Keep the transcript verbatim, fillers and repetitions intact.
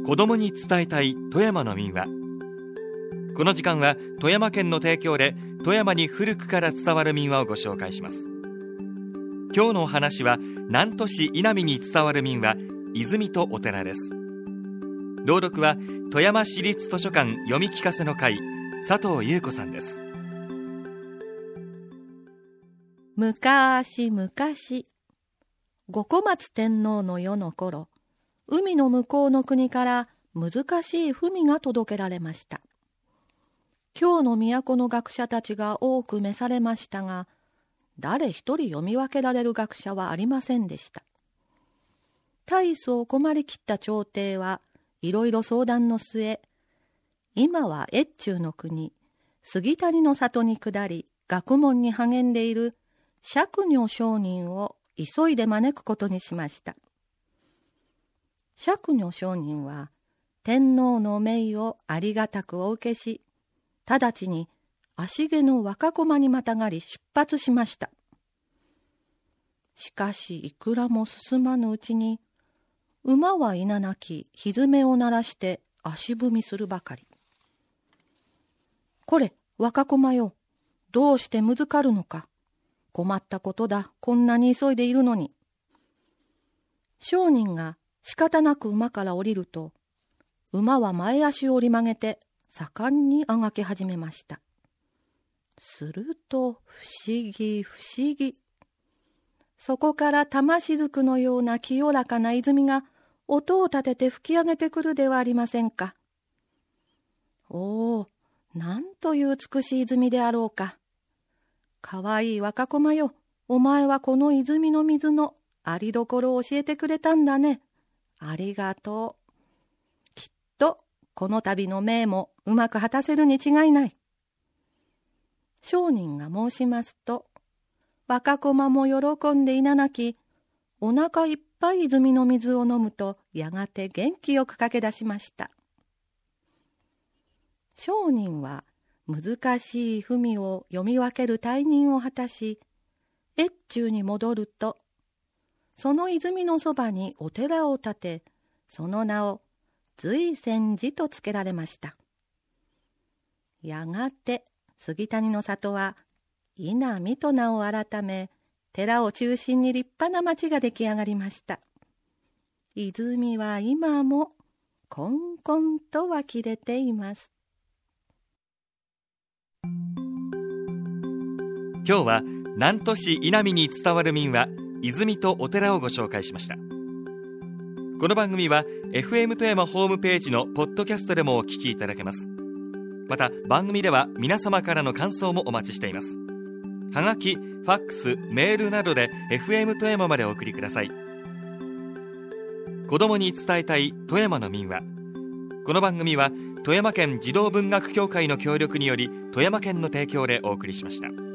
子どもに伝えたい富山の民話。この時間は富山県の提供で富山に古くから伝わる民話をご紹介します。今日のお話は南砺市稲美に伝わる民話、泉とお寺です。朗読は富山市立図書館読み聞かせの会、佐藤優子さんです。 むかしむかし、五小松天皇の世の頃、海の向こうの国から難しい文が届けられました。京の都の学者たちが多く召されましたが、誰一人読み分けられる学者はありませんでした。大層困りきった朝廷はいろいろ相談の末、今は越中の国杉谷の里に下り学問に励んでいる釈如上人を急いで招くことにしました。釈如上人は天皇の命をありがたくお受けし、直ちに足毛の若駒にまたがり出発しました。しかしいくらも進まぬうちに、馬はいななき蹄を鳴らして足踏みするばかり。これ若駒よ、どうしてむずかるのか。困ったことだ、こんなに急いでいるのに。商人が仕方なく馬から降りると、馬は前足を折り曲げて盛んにあがき始めました。すると不思議不思議。そこから玉雫のような清らかな泉が音を立てて吹き上げてくるではありませんか。おお、なんという美しい泉であろうか。かわいい若駒よ、お前はこの泉の水のありどころを教えてくれたんだね。ありがとう。きっとこの度の命もうまく果たせるに違いない。商人が申しますと、若駒も喜んでいななき、お腹いっぱい泉の水を飲むとやがて元気よく駆け出しました。商人は難しい文を読み分ける大任を果たし、越中に戻ると、その泉のそばにお寺を建て、その名を瑞泉寺とつけられました。やがて杉谷の里は稲美と名を改め、寺を中心に立派な町が出来上がりました。泉は今もこんこんと湧き出ています。 今日は南砺市稲美に伝わる民話、泉とお寺をご紹介しました。この番組は エフエム 富山ホームページのポッドキャストでもお聞きいただけます。また番組では皆様からの感想もお待ちしています。はがき、ファックス、メールなどで エフエム 富山までお送りください。子どもに伝えたい富山の民話。この番組は富山県児童文学協会の協力により富山県の提供でお送りしました。